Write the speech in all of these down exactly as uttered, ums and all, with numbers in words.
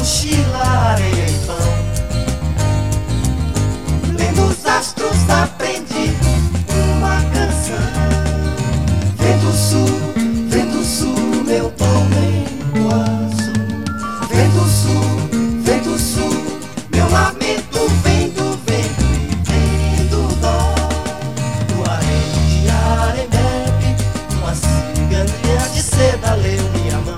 mochila, areia e pão. Lendo os astros aprendi uma canção. Vento sul, vento sul, meu tormento azul. Vento sul, vento sul, meu lamento vem do vento e vem do dó. Do harém de Arembepe, uma ciganinha de seda leu minha mão.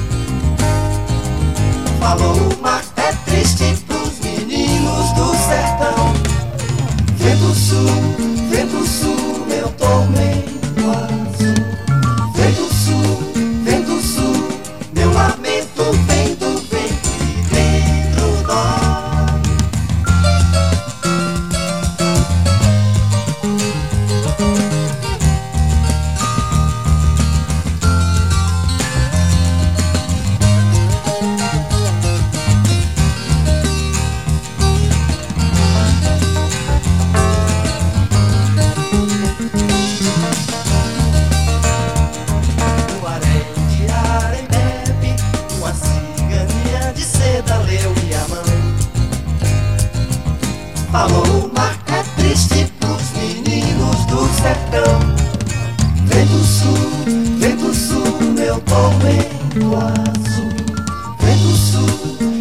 Falou o mar é triste pros meninos do sertão. Vento sul, vento sul, meu tormento azul. Vento sul, vento sul, meu lamento vem do vento e vem do dó. Do harém de Arembepe, uma ciganinha de seda leu minha mão. Falou o mar é triste pros meninos do sertão. Vento sul, vento sul, meu tormento azul. Vento sul,